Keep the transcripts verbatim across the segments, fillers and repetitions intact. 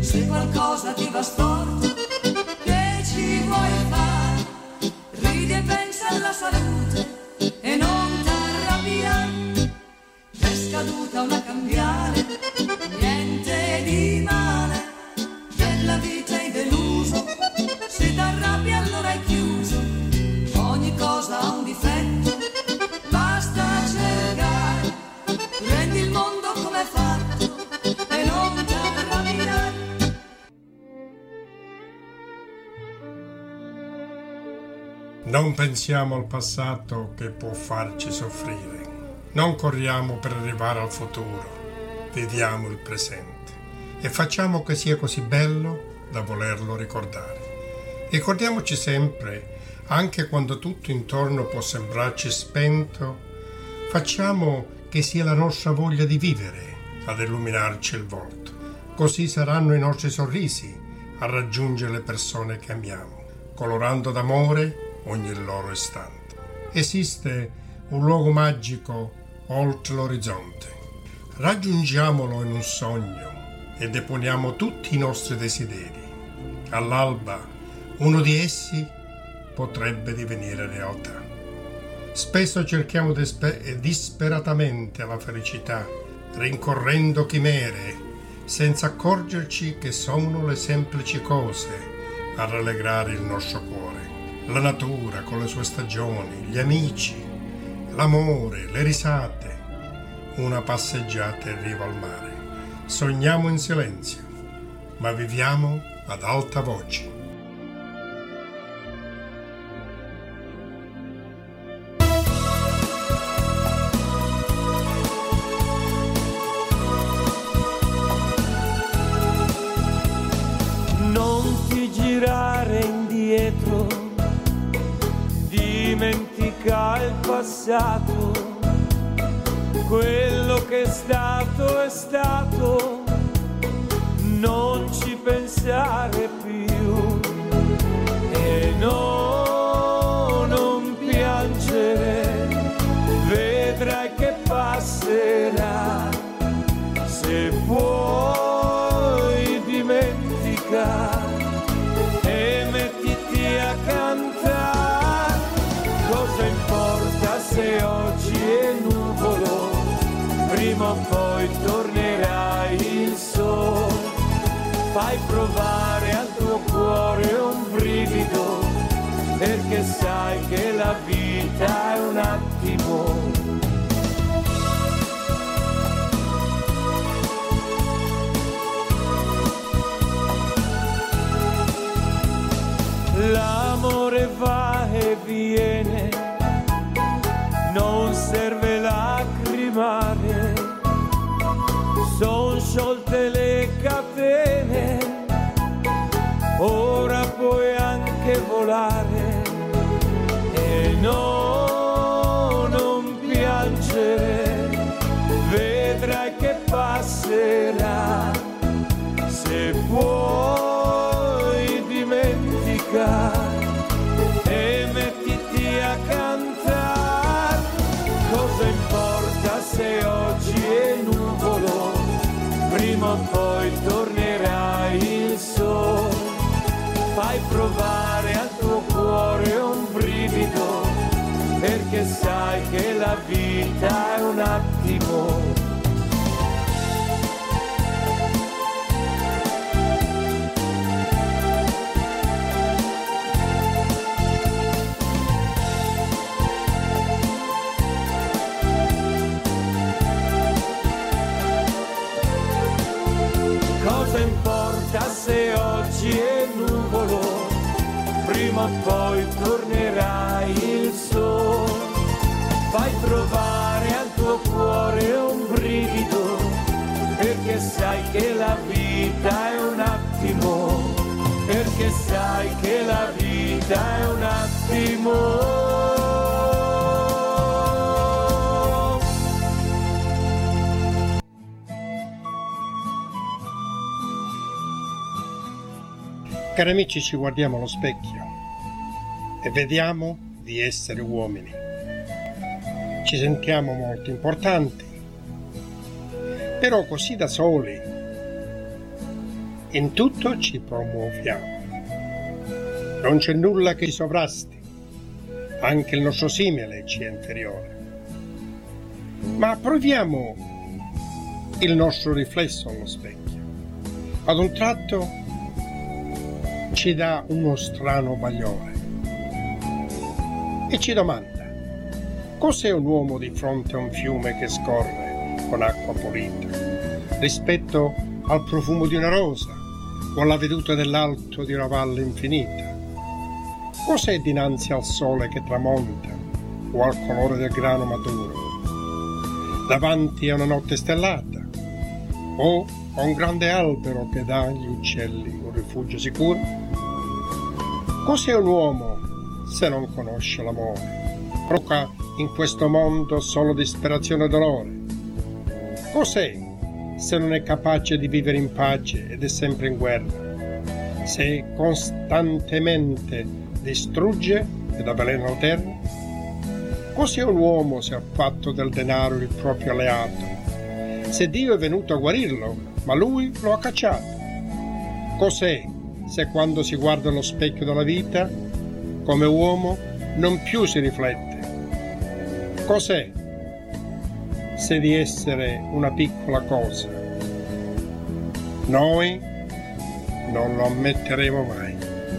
Se qualcosa ti va storto, che ci vuoi fare? Ridi e pensa alla salute e non t'arrabbiare. È scaduta una cambiale, niente di male. Della vita hai deluso, se t'arrabbia allora hai chiuso. Ogni cosa ha un difetto, basta cercare. Prendi il mondo come è fatto e non t'arrabbiare. Non pensiamo al passato che può farci soffrire. Non corriamo per arrivare al futuro. Viviamo il presente e facciamo che sia così bello da volerlo ricordare. Ricordiamoci sempre, anche quando tutto intorno può sembrarci spento, facciamo che sia la nostra voglia di vivere ad illuminarci il volto. Così saranno i nostri sorrisi a raggiungere le persone che amiamo, colorando d'amore ogni loro istante. Esiste un luogo magico oltre l'orizzonte. Raggiungiamolo in un sogno e deponiamo tutti i nostri desideri. All'alba uno di essi potrebbe divenire realtà. Spesso cerchiamo desper- disperatamente la felicità, rincorrendo chimere, senza accorgerci che sono le semplici cose a rallegrare il nostro cuore. La natura con le sue stagioni, gli amici, l'amore, le risate, una passeggiata in riva al mare. Sogniamo in silenzio, ma viviamo ad alta voce. Non ti girare indietro, dimentica il passato. Quello che è stato è stato, non ci pensare più. E no, non piangere, vedrai che passerà. Se puoi dimenticare e mettiti a cantare, cosa importa se oggi è nuvolo? Prima o poi tornerà il sole. Fai provare al tuo cuore un brivido, perché sai che la vita è un attimo. L'amore va e viene, non serve lacrimare. Son sciolte le catene, ora puoi anche volare. E no, non piangere, vedrai che passerà. Se puoi dimenticare e mettiti a cantare, cosa importa se oggi è nuvolo? Prima o poi tornerà il sole. Fai provare al tuo cuore un brivido, perché sai che la vita è un attimo. Cosa importa se oggi è nuvolo? Prima o poi tornerà il sole. Fai provare al tuo cuore un brivido, perché sai che la vita è un attimo. Perché sai che la vita è un attimo. Cari amici, ci guardiamo allo specchio e vediamo di essere uomini. Ci sentiamo molto importanti, però così da soli In tutto ci promuoviamo. Non c'è nulla che ci sovrasti, anche il nostro simile ci è inferiore. Ma proviamo il nostro riflesso allo specchio. Ad un tratto ci dà uno strano bagliore e ci domanda: cos'è un uomo di fronte a un fiume che scorre con acqua pulita, rispetto al profumo di una rosa o alla veduta dell'alto di una valle infinita? Cos'è dinanzi al sole che tramonta o al colore del grano maturo, davanti a una notte stellata o a un grande albero che dà agli uccelli un rifugio sicuro? Cos'è un uomo se non conosce l'amore? Provoca in questo mondo solo disperazione e dolore. Cos'è se non è capace di vivere in pace ed è sempre in guerra? Se costantemente distrugge ed avvelena la terra? Cos'è un uomo se ha fatto del denaro il proprio alleato? Se Dio è venuto a guarirlo, ma lui lo ha cacciato? Cos'è se quando si guarda allo specchio della vita, come uomo, non più si riflette? Cos'è se di essere una piccola cosa? Noi non lo ammetteremo mai.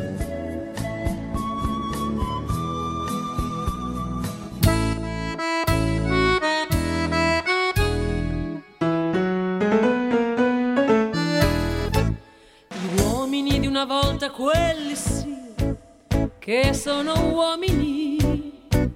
Quelli sì che sono uomini,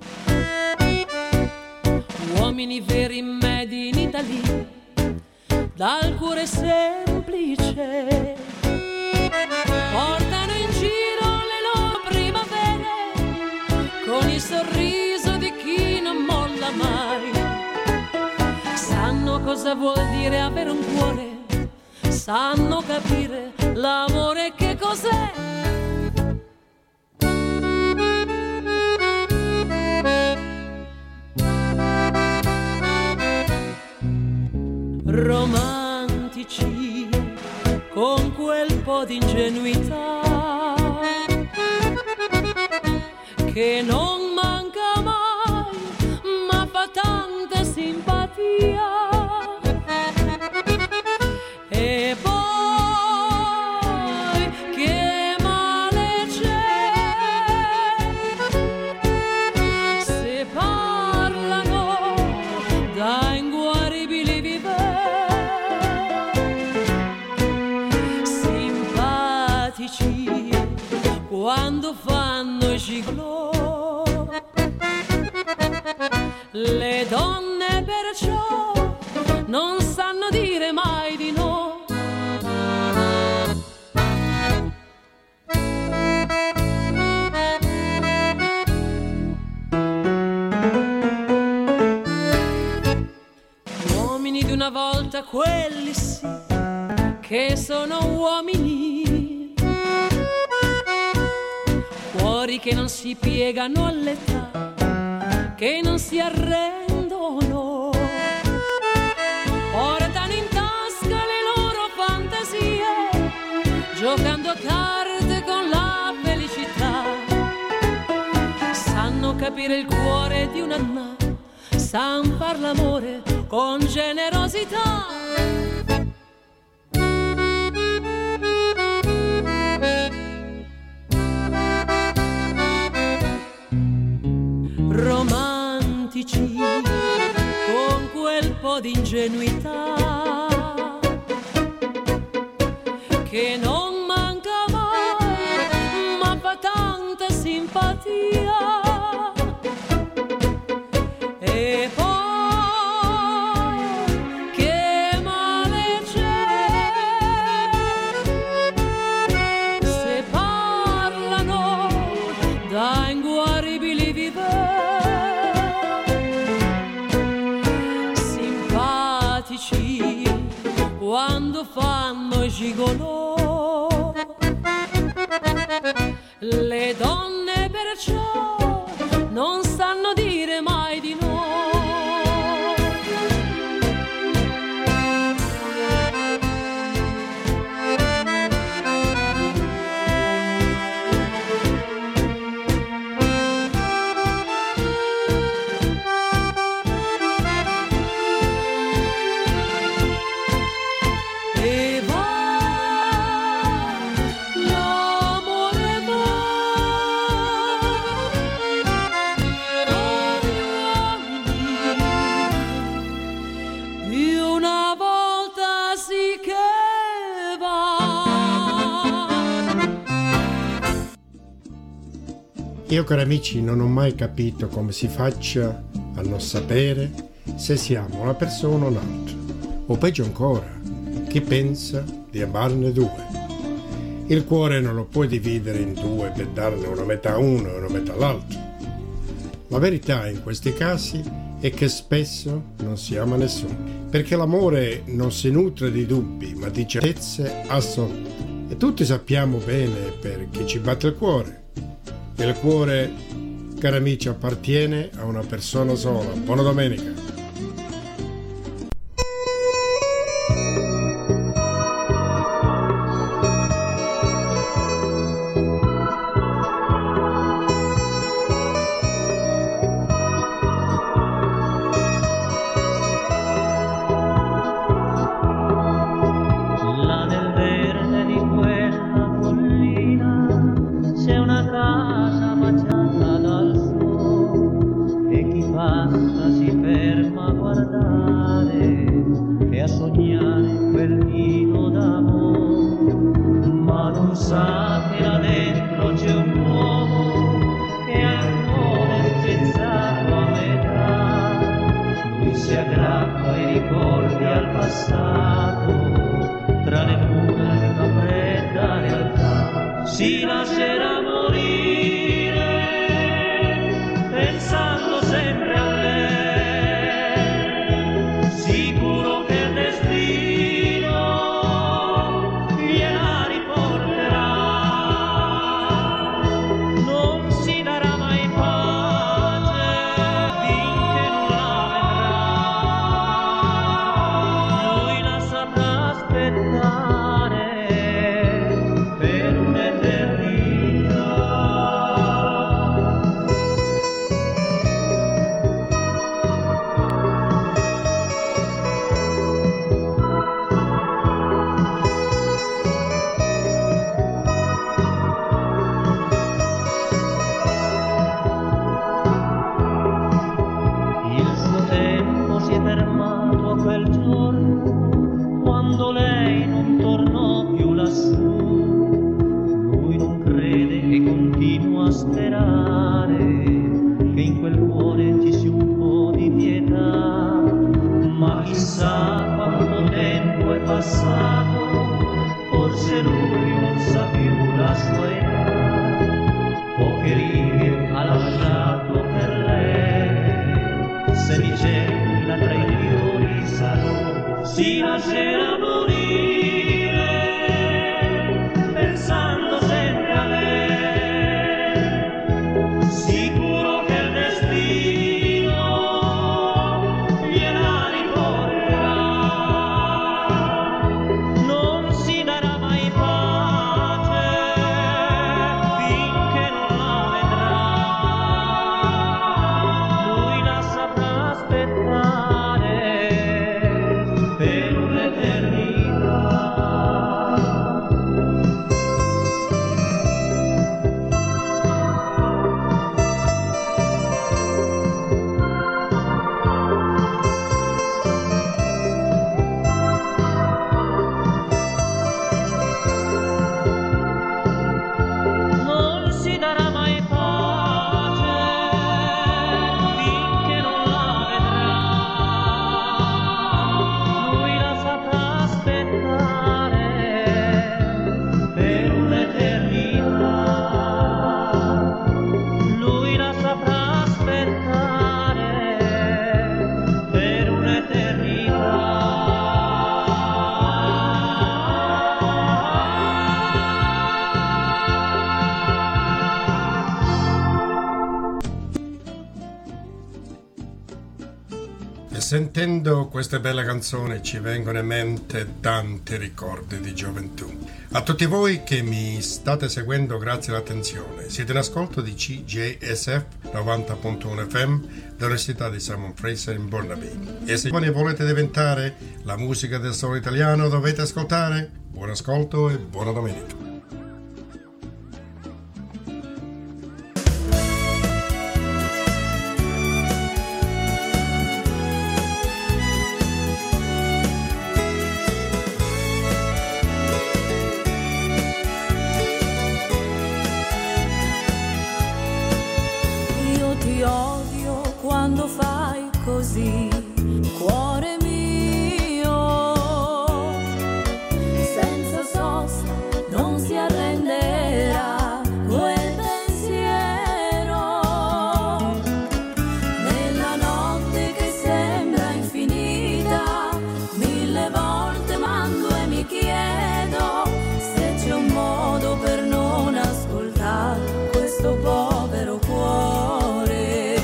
uomini veri made in Italy, dal cuore semplice, portano in giro le loro primavere con il sorriso di chi non molla mai. Sanno cosa vuol dire avere un cuore, sanno capire l'amore che cos'è. Romantici con quel po' di ingenuità che non manca mai, ma fa tanta simpatia. E poi che male c'è se parlano da inguaribili viveri, simpatici quando fanno i gigolò. Le donne perciò non sanno dire mai di no. Uomini di una volta, quelli sì che sono uomini, cuori che non si piegano all'età, che non si arrendono, portano in tasca le loro fantasie, giocando a carte con la felicità. Sanno capire il cuore di una donna, san far l'amore con generosità. Romantici con quel po' di ingenuità che non manca mai, ma fa tanta simpatia. E poi che male c'è se parlano da inguaribili viveri, simpatici quando fanno i gigolò. Le donne perciò non sanno dire mai di no. Io, cari amici, non ho mai capito come si faccia a non sapere se siamo una persona o un'altra, o peggio ancora, chi pensa di amarne due. Il cuore non lo puoi dividere in due per darne una metà a uno e una metà all'altro. La verità in questi casi è che spesso non si ama nessuno, perché l'amore non si nutre di dubbi, ma di certezze assolute. E tutti sappiamo bene per chi ci batte il cuore. E il cuore, cari amici, appartiene a una persona sola. Buona domenica. Sentendo queste belle canzoni ci vengono in mente tanti ricordi di gioventù. A tutti voi che mi state seguendo, grazie all'attenzione. Siete in ascolto di C J S F novanta punto uno F M dell'Università di Simon Fraser in Burnaby. E se voi volete diventare la musica del solo italiano, dovete ascoltare. Buon ascolto e buona domenica. così, cuore mio, senza sosta non si arrenderà quel pensiero, nella notte che sembra infinita, mille volte manco e mi chiedo se c'è un modo per non ascoltare questo povero cuore,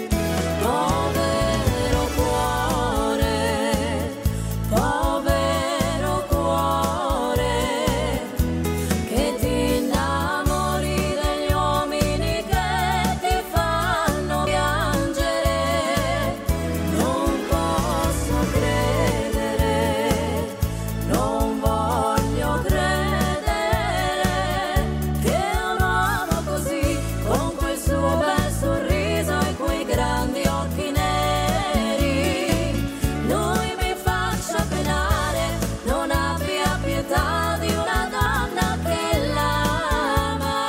povero cuore, povero cuore, che ti innamori degli uomini che ti fanno piangere. Non posso credere, non voglio credere che un uomo così, con quel suo bel sorriso e quei grandi occhi neri, lui mi faccia penare, non abbia pietà di una donna che l'ama.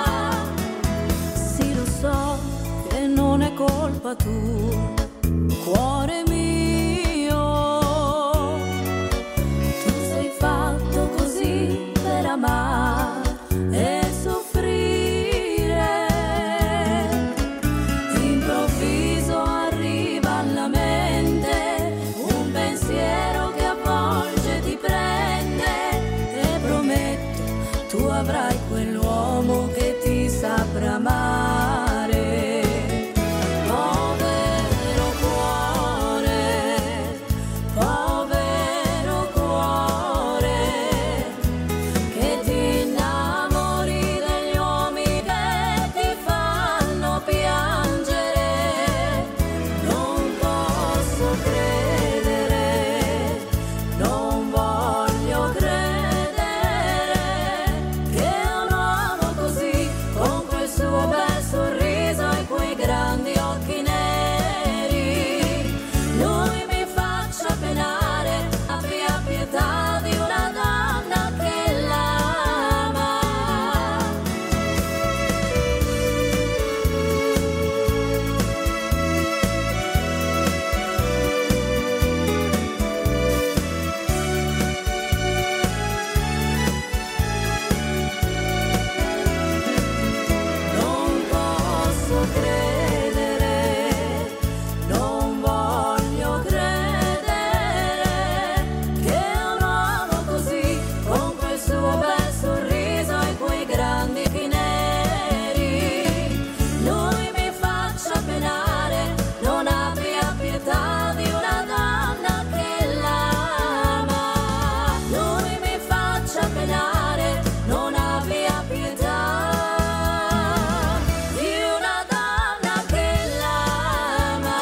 Sì, lo so che non è colpa tua, cuore mio, tu sei fatto così per amare e soffrire. Improvviso arriva alla mente un pensiero che avvolge, ti prende, e prometto tu avrai quell'uomo che ti saprà amare. Povero cuore, povero cuore, che ti innamori degli uomini che ti fanno piangere. Non posso credere, non voglio credere che un uomo così, con quel suo bel sorriso e quei grandi occhi neri, lui mi faccia penare, abbia pietà di una donna che l'ama. Non posso credere, non voglio credere che un uomo così, con quel suo bel sorriso e quei grandi occhi neri, lui mi faccia penare, non abbia pietà di una donna che l'ama. Lui mi faccia penare, non abbia pietà di una donna che l'ama.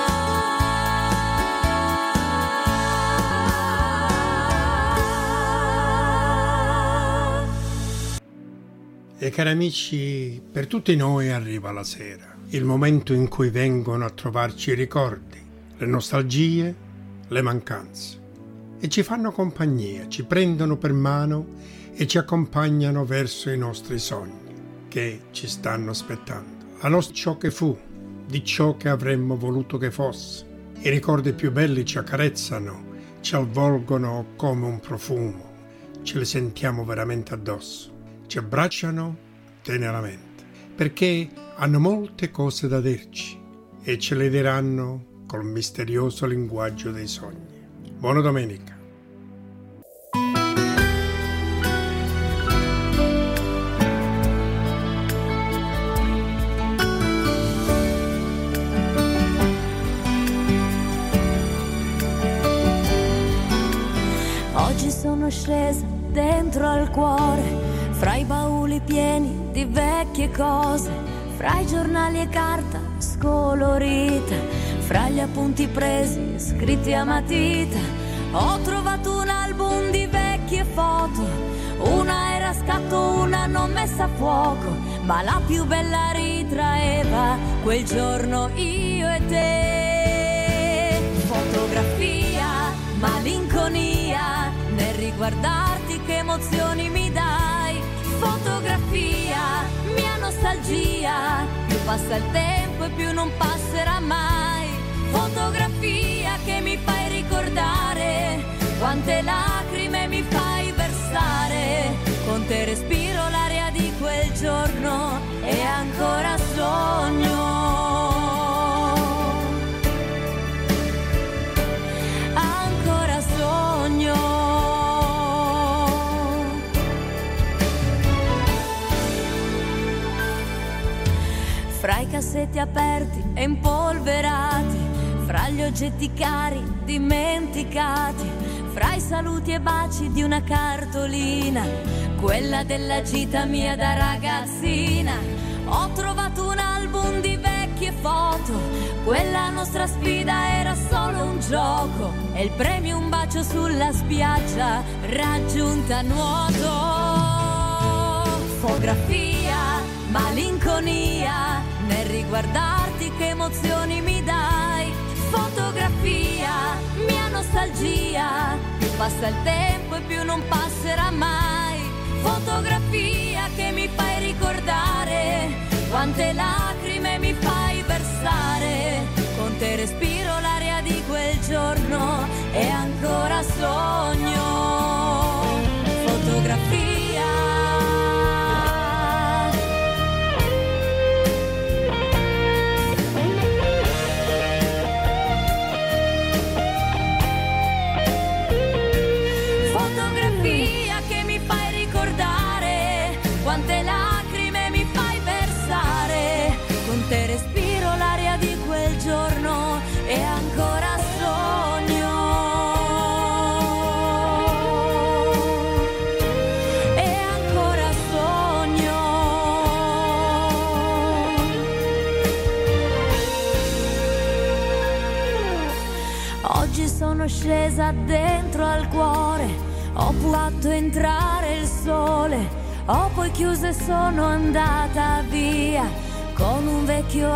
E cari amici, per tutti noi arriva la sera, il momento in cui vengono a trovarci i ricordi, le nostalgie, le mancanze, e ci fanno compagnia, ci prendono per mano e ci accompagnano verso i nostri sogni che ci stanno aspettando. A nostro ciò che fu, di ciò che avremmo voluto che fosse. I ricordi più belli ci accarezzano, ci avvolgono come un profumo, ce li sentiamo veramente addosso, ci abbracciano teneramente, perché hanno molte cose da dirci e ce le diranno col misterioso linguaggio dei sogni. Buona domenica. Oggi sono scesa dentro al cuore, fra i bauli pieni di vecchie cose, fra i giornali e carta scolorita, fra gli appunti presi scritti a matita. Ho trovato un album di vecchie foto, una era a scatto, una non messa a fuoco, ma la più bella ritraeva quel giorno io e te. Fotografia, malinconia, nel riguardarti che emozioni mi dai. Fotografia, mia nostalgia, più passa il tempo e più non passerà mai. Fotografia, che mi fai ricordare quante lacrime mi fai versare. Con te respiro l'aria di quel giorno e ancora sogno. Ancora sogno. Fra i cassetti aperti e impolverati, fra gli oggetti cari dimenticati, fra i saluti e baci di una cartolina, quella della gita mia da ragazzina. Ho trovato un album di vecchie foto, quella nostra sfida era solo un gioco, e il premio un bacio sulla spiaggia raggiunta a nuoto. Fotografia, malinconia, nel riguardarti che emozioni mi dai. Fotografia, mia nostalgia, più passa il tempo e più non passerà mai. Fotografia che mi fai ricordare quante lacrime mi fai versare. Con te respiro l'aria di quel giorno e ancora sogno. Fotografia. Quante lacrime mi fai versare. Con te respiro l'aria di quel giorno e ancora sogno. E ancora sogno. Oggi sono scesa dentro al cuore, ho fatto entrare il sole. Ho poi chiuso e sono andata via con un vecchio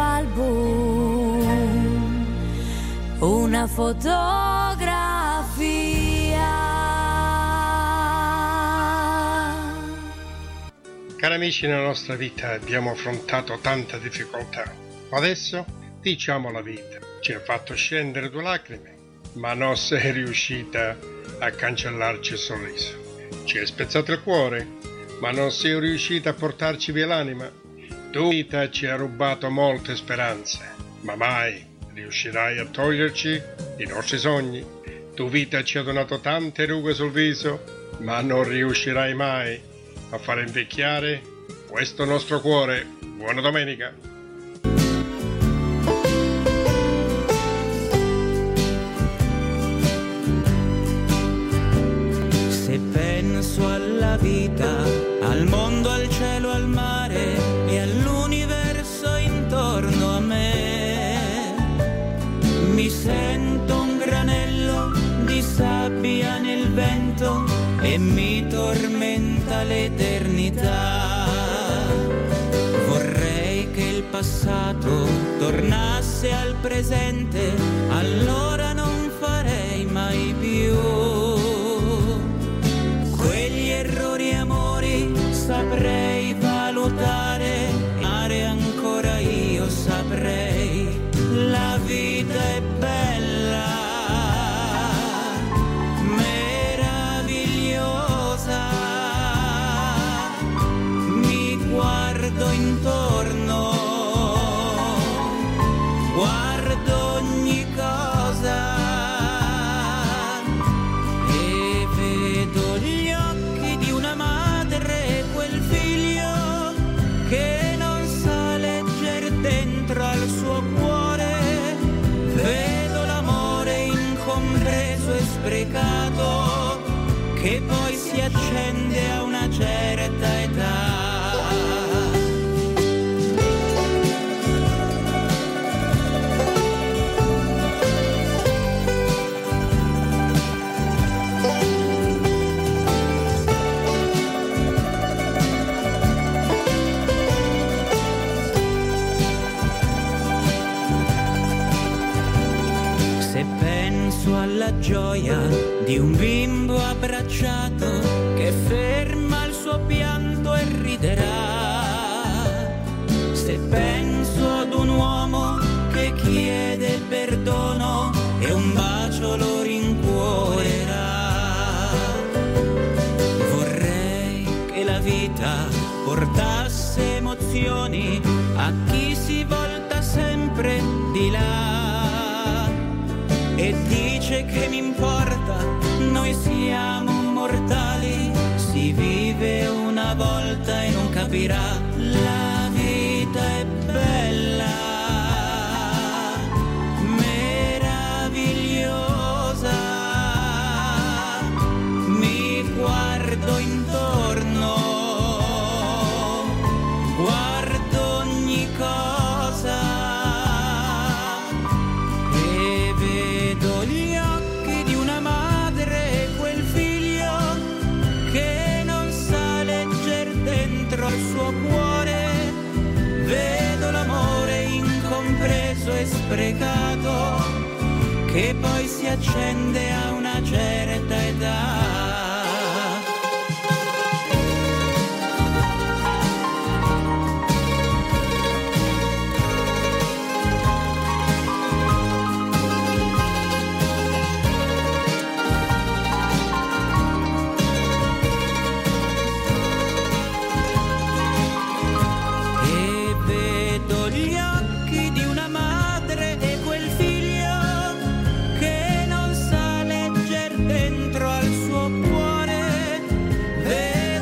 album, una fotografia. Cari amici, nella nostra vita abbiamo affrontato tanta difficoltà. Adesso diciamo la vita ci ha fatto scendere due lacrime, ma non sei riuscita a cancellarci il sorriso. Ci hai spezzato il cuore, ma non sei riuscita a portarci via l'anima. Tu vita ci ha rubato molte speranze, ma mai riuscirai a toglierci i nostri sogni. Tu vita ci ha donato tante rughe sul viso, ma non riuscirai mai a far invecchiare questo nostro cuore. Buona domenica! Se penso alla vita, al mondo, al cielo, al mare e all'universo intorno a me, mi sento un granello di sabbia nel vento e mi tormenta l'eternità. Vorrei che il passato tornasse al presente, allora non farei mai più quegli errori e amori. Saprei valutare, amare ancora io saprei. La vita è bella, meravigliosa. Mi guardo intorno, guardo ogni cosa e vedo gli occhi di una madre, quel figlio che non sa legger dentro al suo cuore. Vedo l'amore incompreso e sprecato che poi si accende a una certa età. Alla gioia di un bimbo abbracciato che ferma il suo pianto e riderà. Se penso ad un uomo che chiede perdono e un bacio vita portasse emozioni a chi si volta sempre di là e dice che mi importa, noi siamo mortali, si vive una volta e non capirà, la vita è bella, meravigliosa, mi guardo intorno, guardo ogni cosa e vedo gli occhi di una madre e quel figlio che non sa legger dentro al suo cuore, vedo l'amore incompreso e sprecato che poi si accende a una certa età.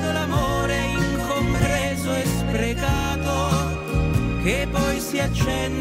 Che poi si accende